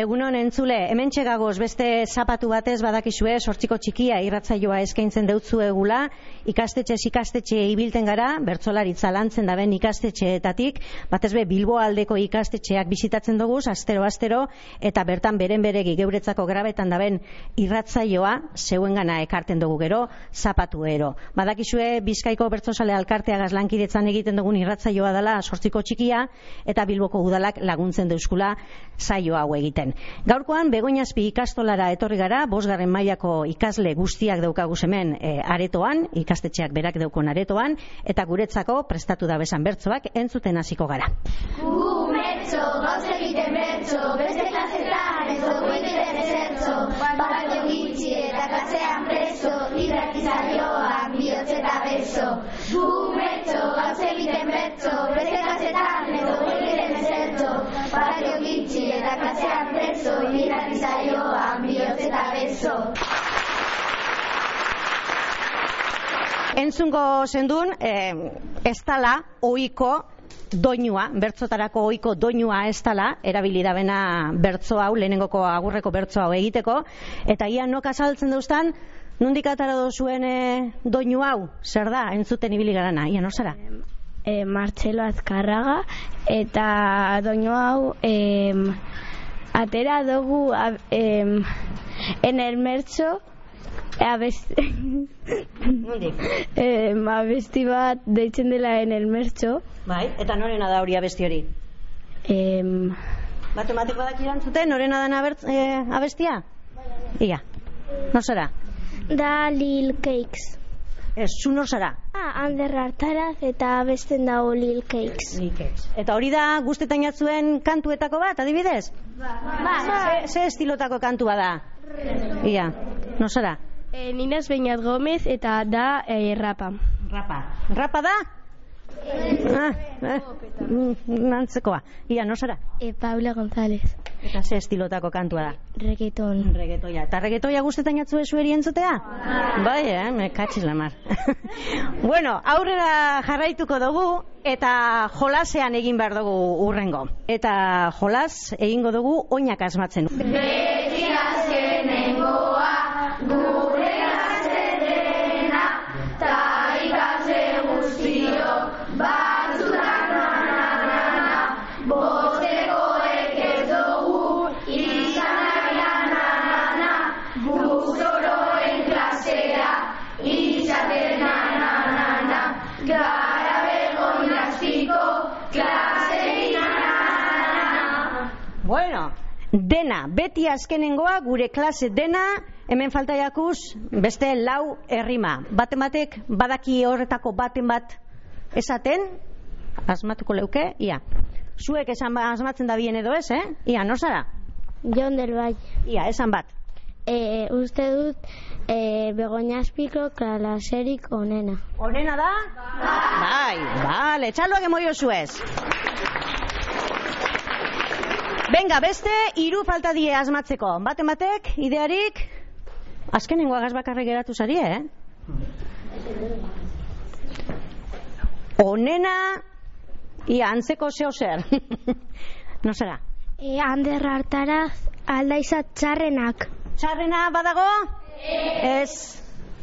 Egunon entzule, hemen txegagoz beste zapatu batez badakizue, sortziko txikia irratzaioa eskaintzen deutzuegula, ikastetxe ibilten gara, bertsolaritza lantzen daben ikastetxeetatik, batez be Bilbo aldeko ikastetxeak bisitatzen dugu, astero, eta bertan beren beregi geuretzako grabetan daben irratzaioa, zeuengana ekarten dugu gero, zapatu ero. Badakizue Bizkaiko bertsozale alkarteagaz lankidetzan egiten dugun irratzaioa dela sortziko txikia, eta Bilboko udalak laguntzen deuskula saio hau egiten. Gaurkoan Begoñazpi ikastolara etorri gara, 5. mailako ikasle guztiak daukagu hemen aretoan, ikastetxeak berak daukon aretoan, eta guretzako prestatu da besan bertsoak entzuten hasiko gara. Gu mertso, gauz egiten bertso, beste klasetan ez dugu egiten ezertzo, balio gitxi eta klasean preso, irratizarioak bihotz eta beso. Gu mertso, gauz egiten bertso, beste klasetan ez dugu egiten ezertzo, balio gitxi eta klasean preso, irratizarioak bihotz eta beso. Entzungo zendun, ez dala ohiko doinua, bertzotarako ohiko doinua ez dala, erabili dabena bertzo hau, lehenengoko agurreko bertzo hau egiteko, eta ia nok azaltzen dauztan, nondik atara dozuen doinu hau, zer da, entzuten ibili garana, ia nor zara? Martxelo Azkarraga, eta doinu hau atera dugu enermertxo abesti bat deitzen dela enermertxo. Bai, eta norena da hori abesti hori? Matematiko badak irantzuten, norena dan abestia? Ia, nor zara? Da Lil Cakes. Ez, zu nor zara? Ander Artaraz eta abesten dago Lil Cakes. Eta hori da guztetan jatzuen kantuetako bat, adibidez? Ba. Ze estilotako kantua da? Ia, nor zara? Ninaz Beñat Gómez eta da rapa. Rapa da? Nantzekoa. Ia, nor zara? Paula González. Eta ze estilotako kantua da? Reggaetoia. Eta reggaetoia guztetan jatzue zueri entzutea? Bai, me katxiz la mar. Bueno, aurrera jarraituko dugu eta jolasean egin behar dugu urrengo. Eta jolas egingo dugu oinak asmatzen. Beti azkenengoa gure azedena ta ikasle guztio batzutan nanana bostekoek ez dugu izan nanana guztoroen klasea izaten nanana gara Begoñazpiko klasei nanana. Bueno, dena, beti azkenengoa gure klase dena, hemen falta jakuz beste 4 errima. Batek badaki horretako baten bat esaten, asmatuko leuke, ia. Zuek esan asmatzen da bien edo ez, Ia, nor zara? Jon del Valle. Ia, esan bat. Uste dut Begoñazpiko klaserik onena. Onena da? Bai, bale, txaloak emoio zuez. Venga, beste 3 falta die asmatzeko. Batek, idearik? Azkenengo agaz bakarrik geratu zari, Onena, ia, antzeko zeo zer. No zera? Ander Artaraz aldaizat txarrenak. Txarrena badago? Ez.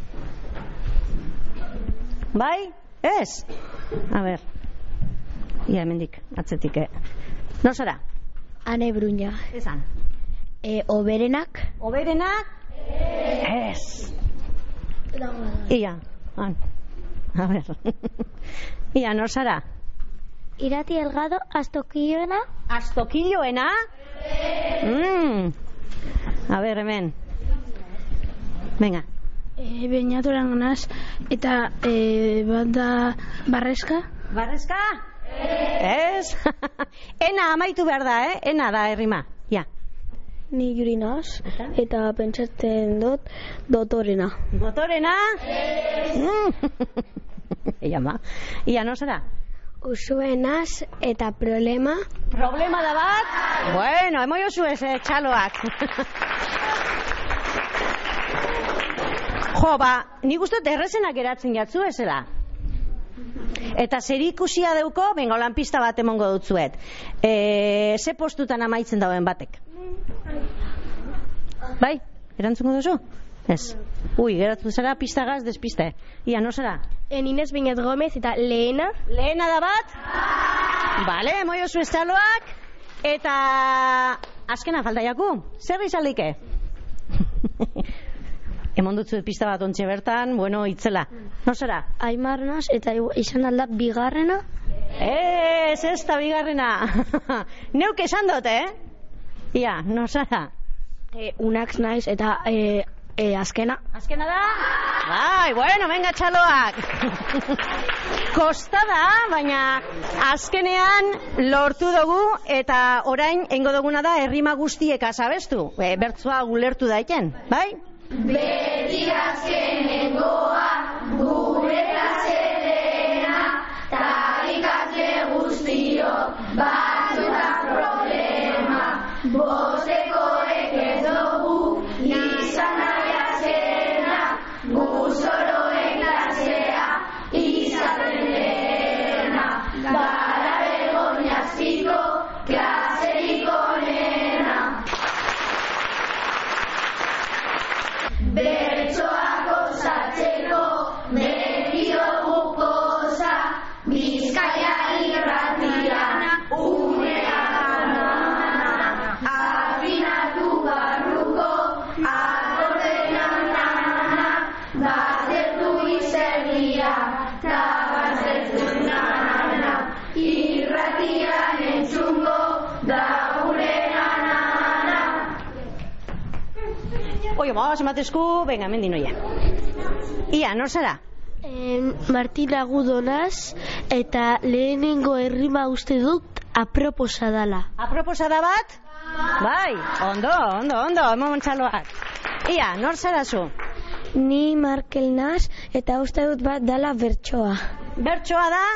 Bai? Ez? A ber. Ia, hemendik, atzetik, No zera? Ane Bruña. Esan. Oberenak? Oberenak? Ez. Ia, han. A ber. Ia, nor zara? Irati Elgado, Astokilloena? Astokilloena? A ber, hemen. Venga. Beñaturan ganaz, eta bat da Barreska? Barreska? Ez. Ena amaitu behar da, Ena da errima. Ja. Ni juri naz, eta pentsatzen dut dotorena. Dotorena? Ia ma. Ia, no zara? Usuenaz eta problema. Problema da bat? Bueno, emoio zuez, txaloak. Jo, nik uste errezenak geratzen jatzu ezela. Eta zer ikusia deuko, benga, lan pista bat emongo dutzuet. Ze postutan amaitzen dauen batek? Bai, erantzungo duzu? Ez. Ui, geratu zara pistagaz despiste. Ia, no zara? Inez Binet Gomez eta Lehena. Lehena da bat? Bale, moio zu estaloak. Eta azkena falta jaku. Zer izalike? Emon dutzu pista bat ontxe bertan, bueno, itzela. No zara? Aimar naz eta izan alda bigarrena. Ez da bigarrena. Neuk esan dut, Ia, no zara? Unax naiz eta azkena. Azkena da? Bai, bueno, venga txaloak. Kosta da, baina azkenean lortu dugu eta orain eingo duguna da errima guztieka sabestu. Bertsoa ulertu daiken, bai? Beti azkenengoa gure klaserena ta ikasle guztio batzuta problema bostekoek ez dugu izan nahi azkena guzoroen klasea izaten lehena gara begoñazpiko klaserik onena. Bertsoak osatzeko beti dugu poza, Bizkaia irratian unea gana. Afinatu barruko akordean nana, baztertu izerdia, ta baztertu nana, irratian entzungo da gure nana. Oio, maaz ematezku, venga, mendin oia. Ia, nor zara? Martina Gudonaz eta lehenengo errima uste dut aproposa dala. Aproposa da bat? Bai, ondo, emon txaloak. Ia, nor zara zu? Ni Markel naz eta uste dut bat dala bertsoa. Bertsoa da?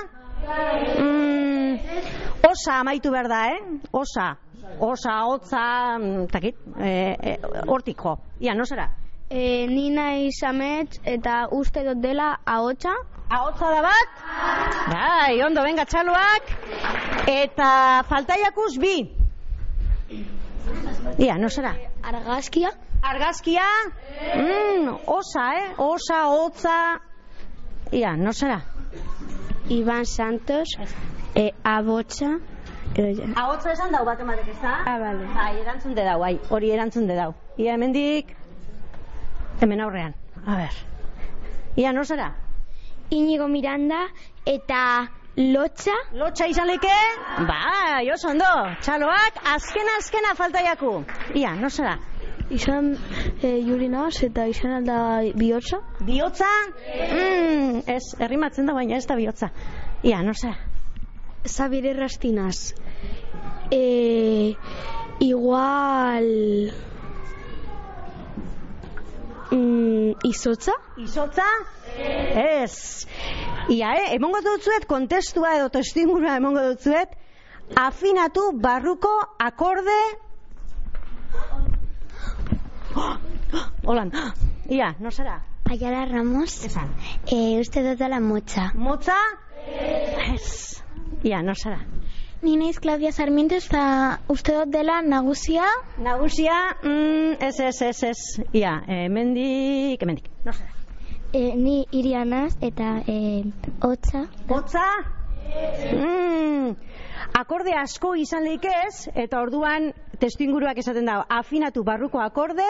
Osa amaitu behar da, Osa, hotza, takit, hortik jo. Ia, nor zara? Ni naiz Amets eta uste dut dela ahotsa. Ahotsa da bat? Bai, ondo, venga txaloak. Eta faltaiakuz bi. Ia, no zara? Argazkia. Argazkia? Osa, Osa, hotza. Ia, no zara? Iban Santos. Abotsa. Ahotza esan dau bat ematek ez da? Bale. Bai, erantzun de dau, bai, hori erantzun de dau. Ia, hemendik... Hemen aurrean, a ber. Ia, no zara? Inigo Miranda eta Lotxa. Lotxa izan leke? Bai, oso ondo. Txaloak, azkena faltaiaku. Ia, no zara? Izan Juri naz eta izan alda bihotza. Bihotza? Ez, errimatzen da, baina ez da bihotza. Ia, no zara? Zabire Rastinaz. Igual... Izotza? Izotza? Ez. Ia, emongo dutzuet, kontestua edo testimuna emongo dutzuet, afinatu barruko akorde... Holan. Ia, no zara? Ayala Ramos. Esan. Uste dut dela Motza. Motza? Ez. Ia, no zara? Ni naiz Claudia Sarmiento eta uste dut dela Nagusia. Nagusia, ez. Ia, hemendik, no zara? Ni Irianaz eta Hotza. Hotza? Akorde asko izan leik ez, eta orduan testuinguruak esaten dago, afinatu barruko akorde...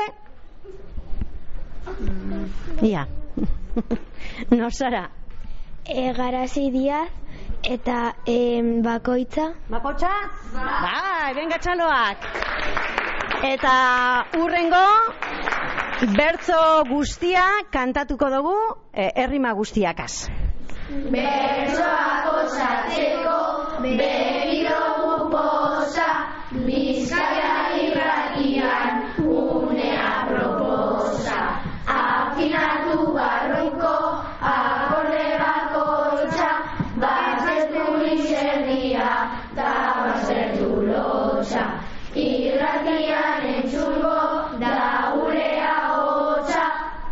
Ia. No zara? Garazi Diaz eta Bakoitza. Bakotxa? Bai, venga txaloak. Eta urrengo bertso guztia kantatuko dugu errima guztiakaz. Bertsoak osatzeko beti dugu poza, Bizkaia irratian unea proposa. Afinatu barruko akorde bakoitza, baztertu izerdia eta baztertu lotxa. Irratian entzungo da gure ahotsa.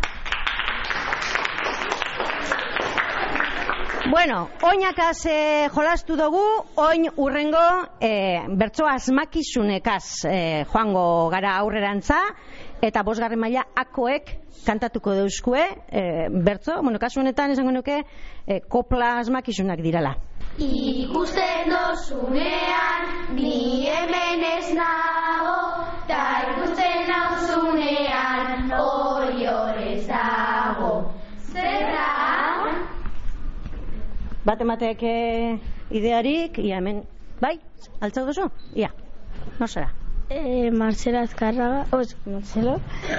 Bueno, oinakaz jolastu dugu, oin urrengo bertso asmakizunekaz joango gara aurrerantza, eta 5. maila akoek kantatuko deuskue, bertso, kasu honetan esango nuke kopla asmakizunak dirala. Ikusten dozunean, ni hemen ez nago, ta ikusten nauzunean, hori ez dago. Zer da? Bat emateak idearik, ia hemen, bai, altzau duzu? Ia, no zara? Marcelo Azkarraga, Marcelo,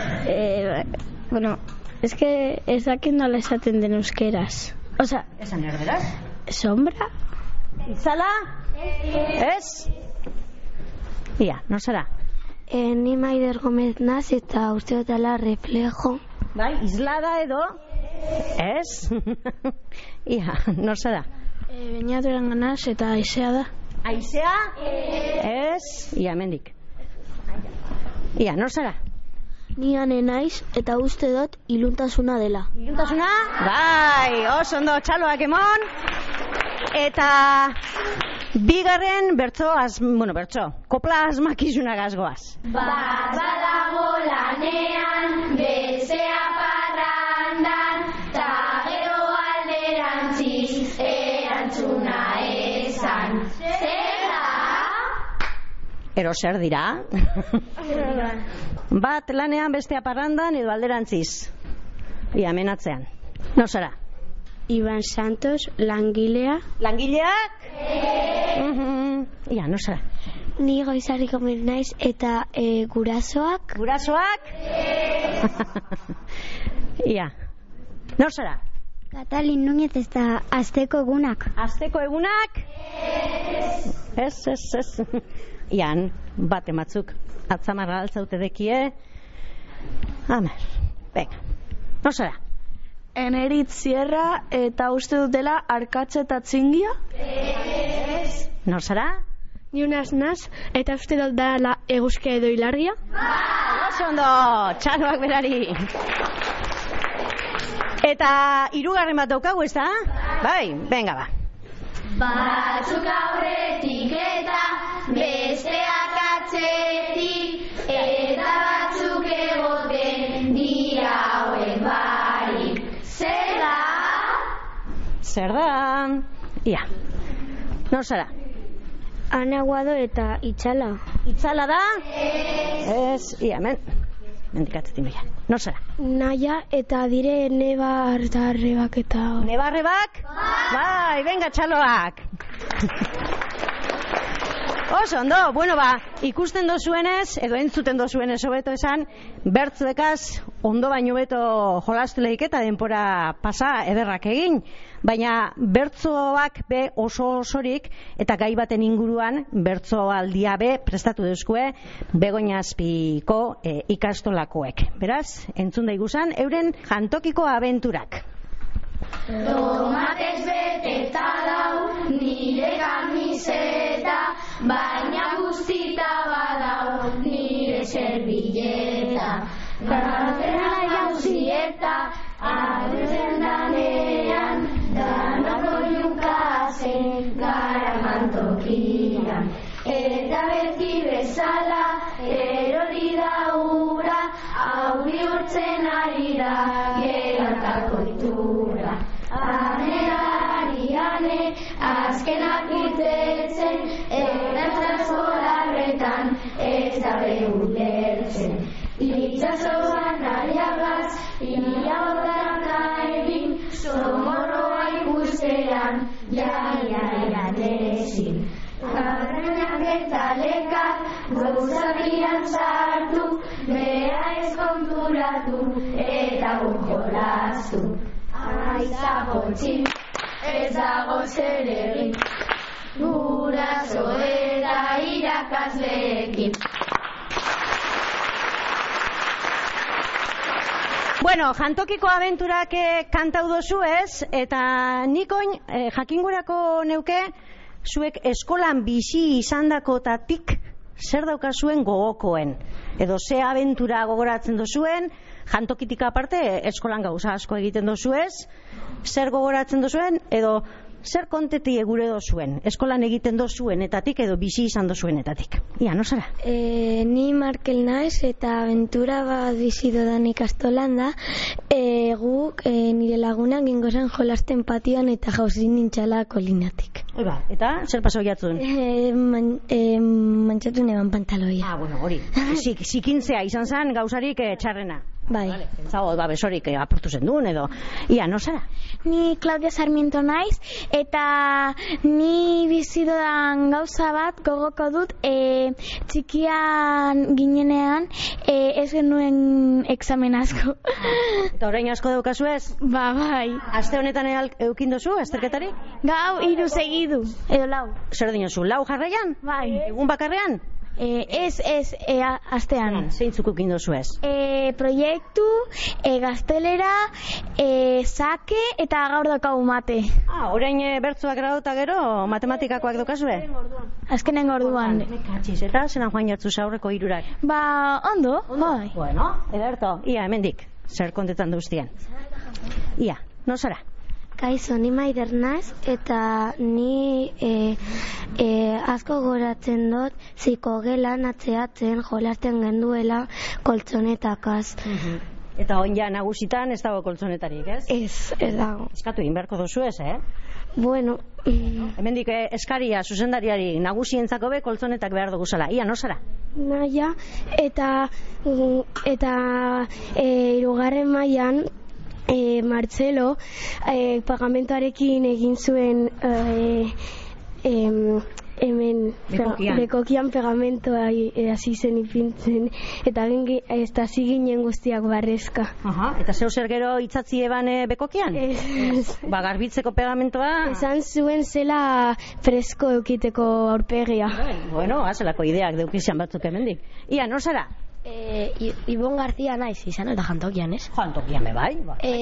es que ez dakit nola esaten den euskeraz. Esan erderaz? Sombra? Itzala? Ez? Ia, no zara? Ni Maider Gomez naz eta uste dutela reflejo. Bai, islada edo? Ez? Ia, no zara? Beñaturan ganaz eta aizea da. Aizea? Ez? Ia, mendik. Ia, no zara? Ni ane naiz eta uste dut iluntasuna dela. Iluntasuna? Bai, oso ondo txaloak emon. Eta bigarren bertso, kopla asmakizunak azgoaz. Bat badago lanean, bestea parrandan, ta gero alderantziz, erantzuna esan. Zer da? Ero zer dira? Bat lanean, bestea parrandan edo alderantziz. Ia, menatzean. No zara? Iban Santos, langilea. Langileak? Ia, no zara? Ni Goizarriko naiz eta gurasoak. Gurasoak? Ia. No zara? Katalin Núñez eta Azteko egunak. Azteko egunak? Ez. Ian, bat ematzuk. Atzamarra altzaute dekie. Amer, venga. No zara? Eneritz Sierra eta uste dutela Arkatza eta Txingia? Ez. No zara? Ni unaz naz eta uste dut dela Eguzkia edo Ilargia? Oso ondo, txaloak berari. Eta 3. bat daukagu, ez da? Bai, venga ba. Batzuk aurretik eta besteak atzetik, eta batzuk egoten dira hauen barik. Zer da? Zer da? Ia. No zara? Ana Guado eta Itzala. Itzala da? Ez. Ia, mendikatzetin bila. No zara? Naia eta dire nebarrebak eta... Nebarrebak? Bai, venga txaloak. Oso ondo, bueno ba, ikusten dozuenez, edo entzuten dozuenez hobeto esan, bertzuekaz ondo baino beto jolastu lehik eta denpora pasa ederrak egin, baina bertzoak be oso osorik eta gai baten inguruan bertzoaldia be prestatu duzkue Begoña Azpiko ikastolakoek. Beraz, entzun daiguzan, euren jantokiko abenturak. Tomatez beteta dau nire kamiseta, baina guztita badau nire servilleta. Garrera jauzieta, agertzen danean, danako jukazen gara mantokian. Eta beti bezala, erori da ura, hau bihurtzen ari da, gerantako itura. Ane, azkenak irtetzen, eta eskolarretan ez da behulertzen. Itxasoan ariagaz, ia botaraka egin, somorroa ikustean, jaia dezin. Arrenak eta lekak, gauzabian sartu, bera ez konturatu, eta gonjolaztu. Aiza potxin, ez dago zer egin, guraso eta irakasleekin. Bueno, jantokiko abenturak kantau dozu ez, eta nikoin jakingurako neuke, zuek eskolan bizi izandakotatik zer daukazuen gogokoen. Edo ze abentura gogoratzen dozuen, jantokitik aparte eskolan gauza asko egiten dozu ez, zer gogoratzen dozuen, edo zer konteti gure dozuen? Eskolan egiten dozuenetatik edo bizi izan dozuenetatik? Ia, no zara? Ni Markel naiz eta aventura bat bizi dodan ikastolan da. Guk nire lagunak gingozan jolasten patioan eta jauzin nintxala kolinatik. Eta zer pasau jatzun? Mantxatu neban pantaloia. Bueno, hori. Zikintzea izan zen gauzarik txarrena. Bai. Zago, besorik apurtu zen duen edo. Ia, no zara? Ni Claudia Sarmiento naiz, eta ni bizidodan gauza bat gogoko dut, txikian ginenean ez genuen examen asko. Eta orain asko daukazu ez? Bai. Aste honetan eukin dozu, azterketari? Gau, 3 segidu, edo 4. Zer dinozu, 4 jarraian? Bai. Egun bakarrean? Ez, astean. Zeintzuk eukin dozu ez? Proiektu, gaztelera, sake eta gaur daukagu mate. Orain bertzuak grauta gero, matematikakoak daukazue? Azkenengo orduan. Katxiz, eta zelan joan jartzu aurreko 3-ak? Ondo, bai. Bueno, ederto, ia, hemendik, zer kontetan duztien. Ia, no zara? Kaixo, ni Maider naiz eta ni asko goratzen dut zikogelan atzeatzen jolasten genduela koltsonetakaz. Eta oin ja nagusitan ez dago koltsonetarik, ez? Ez dago. Eskatu egin beharko dozu ez, Bueno, hemendik eskaria zuzendariari nagusientzako be koltsonetak behar dugu zela. Ia, no zara? Naia, eta 3. mailan Martxelo pagamentoarekin egin zuen hemen bekokian pegamentoa hasi zen ipintzen eta hasi ginen guztiak barrezka. Eta zeu zer gero itzatzi eban bekokian? Garbitzeko pegamentoa? Esan zuen zela fresko eukiteko aurpegia. Bueno, zelako ideak deukizan batzuk hemendik. Ia, no zara? Ibon Garzia naiz, izan eta jantokian, ez? Jantokian, bai?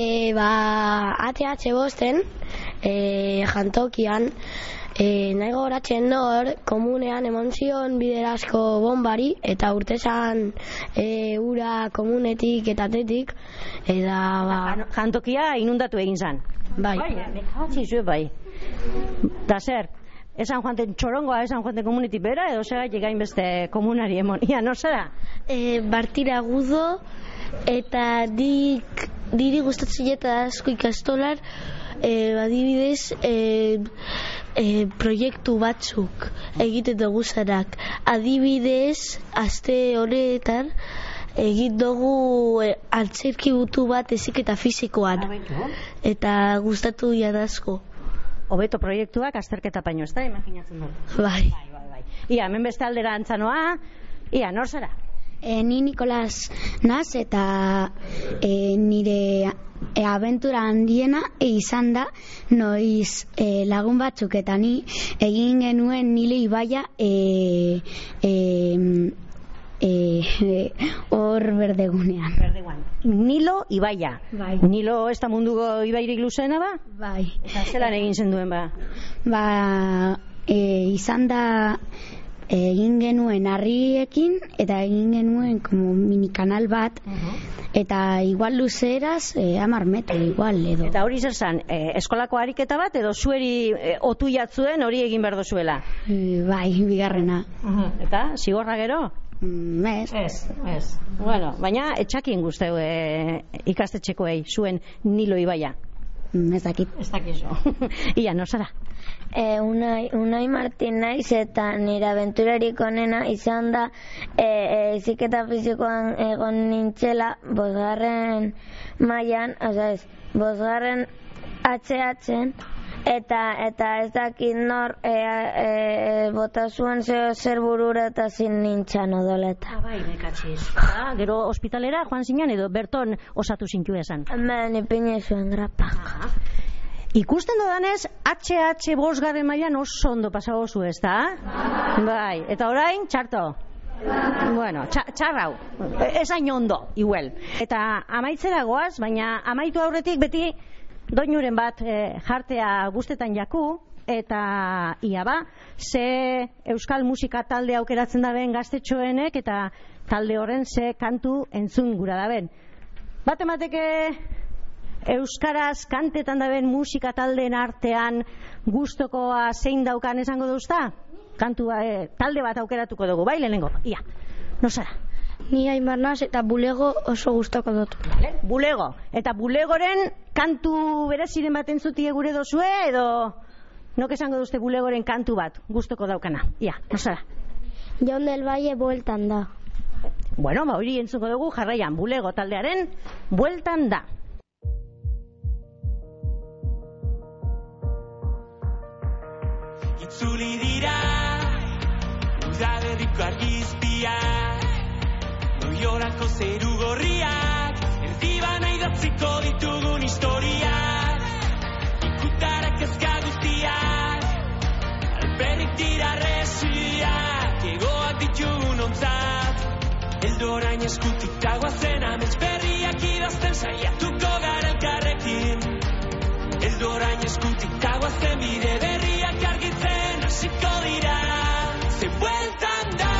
ATH bosten, jantokian, nahi goratzen nor, komunean emon zion biderazko bombari, eta urtezan ura komunetik eta tetik, eta jantokia inundatu egin zan? Bai. Bai. Da zer? Esan joanten txorongoa, esan joanten komunitik bera, edo segatik gainbeste komunari emon. Ia, no zara? Bartira gudo, eta diri gustatzen eta asko ikastolar, adibidez, proiektu batzuk egite dugu zarak. Adibidez, aste honetan, egit dugu altzerki butu bat eziketa fizikoan. Eta gustatu jadazko. Hobeto proiektuak azterketa paino, ez da, imaginatzen dut? Bai. Ia, hemen beste aldera antzanoa, ia, nor zara? Ni Nikolas naz eta nire abentura handiena izan da noiz lagun batzuk eta ni egin genuen Nilo ibaia hor berdegunean. Nilo ibaia. Bai. Nilo ez da munduko ibairik luzeena ba? Bai. Eta zelan egin zen duen ba? Izan da egin genuen harriekin eta egin genuen como minikanal bat eta igual luzeraz 10 metro igual edo. Eta hori zer zan, eskolako ariketa bat edo zueri otu jatzuen hori egin behar dozuela? Bai, bigarrena. Eta zigorra gero? Ez. Bueno, baina etxakin guzteu ikastetxekoei zuen Nilo ibaia. Ez dakit. Ez dakizu. Ia, no zara? Unai Martin naiz eta nire aventurarik onena izan da eziketa fizikoan egon nintzela 5. mailan, bosgarren atzeatzen eta ez dakit nor bota zuen zer burura eta zin nintzen odoleta. Bai, nekatziz. Gero ospitalera joan zinan edo berton osatu zintu esan? Hemen ipine zuen grapak. Ikusten dodanez, HH 5. mailan oso ondo pasago zu, ez da? Bai, eta orain, txarto? Bueno, txarrau, esain ondo, igual. Eta amaitzera goaz, baina amaitu aurretik beti doinuren bat jartea guztetan jaku, eta ia ba, ze euskal musika talde aukeratzen daben gaztetxoenek, eta talde horren ze kantu entzun gura daben. Bat emateke euskaraz kantetan daben musika taldeen artean gustokoa zein daukan esango duzta? Kantua, talde bat aukeratuko dugu, bai lehenengo, ia, no zara? Ni Aimar naz eta Bulego oso gustoko dut. Bulego, eta Bulegoren kantu bereziren bat entzutie gure dozue, edo nok esango duzte Bulegoren kantu bat gustoko daukana, ia, no zara? Jon del Valle bueltan da. Bueno, hori entzuko dugu jarraian Bulego taldearen bueltan da. Itzuli dira udaberriko argizpiak, Loiorako zeru gorriak, erdibana idatziko ditugun historiak, ikutarak ezka guztiak, alperrik dira resiak, egoak ditugun ontzat, eldorain eskutik tagoazen amets berriak idazten saiatuko gara elkarrekin, eldorain eskutik tagoazen bide berriak argitzen hasiko dira, ze bueltan da,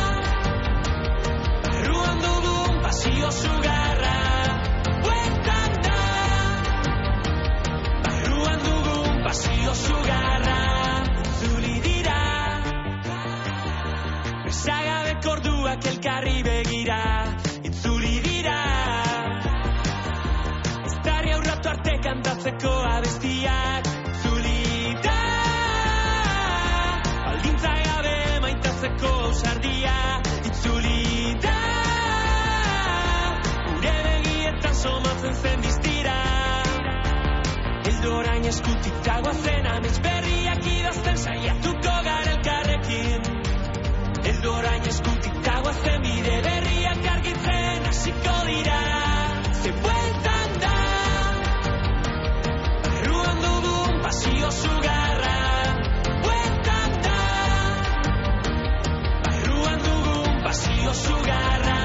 barruan dugun pasio sugarra, bueltan da, barruan dugun pasio sugarra, zuli dira, besagabeko orduak elkarri begira, itzuli dira, estarri aurratu arte kantatzeko abestiak, zuli da, baldintza gabe maitatzeko ausardia, itzuli da, gure begietan somatzen zen diztira, eldorain eskutik tagoazen amets berriak idazten saiatuko gara elkarrekin, eldorain eskutik tagoazen bide berriak argitzen hasiko dira, ze bueltan da, barruan dugun pasio sugarra, bueltan da, barruan dugun pasio sugarra,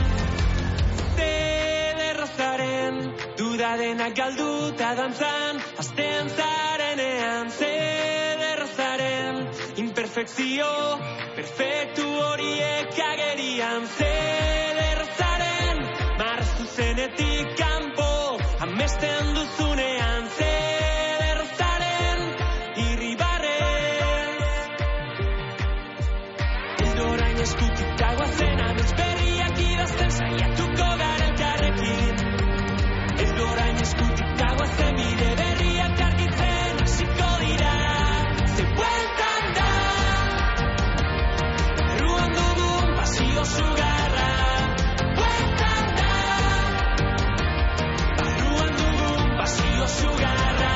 zederrozaren duda denak galduta dantzan, azten zarenean, zederrozaren imperfekzio perfektu horiek agerian, zederrozaren marraztu zenetik kanpo amesten duzunean, zederrozaren irribarrez, eldorain eskutik tagoazen amets berriak idazten saiatuko gara elkarrekin, eldorain eskutik tagoazen bide berriak argitzen hasiko dira, ze bueltan da, barruan dugun pasio sugarra, bueltan da, barruan dugun pasio sugarra.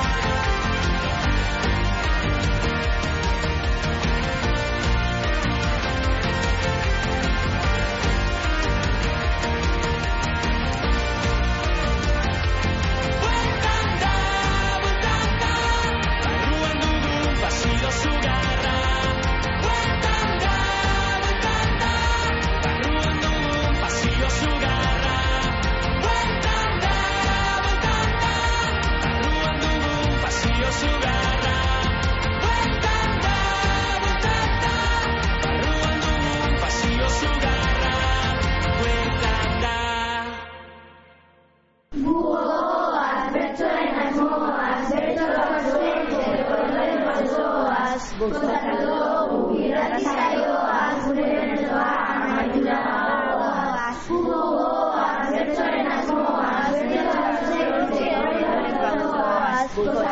Bueltan da, barruan dugun pasio sugarra, bueltan da, barruan dugun pasio sugarra, bueltan da, barruan dugun pasio sugarra, bueltan da, barruan dugun pasio sugarra, bueltan da. Goaz, bertsoen asmoaz, bertsolaren pasoaz, gozatu dugu irratisaioaz, gure bertsoa amaitura goaz. Goaz, bertsoen asmoaz, bertsolaren pasoaz,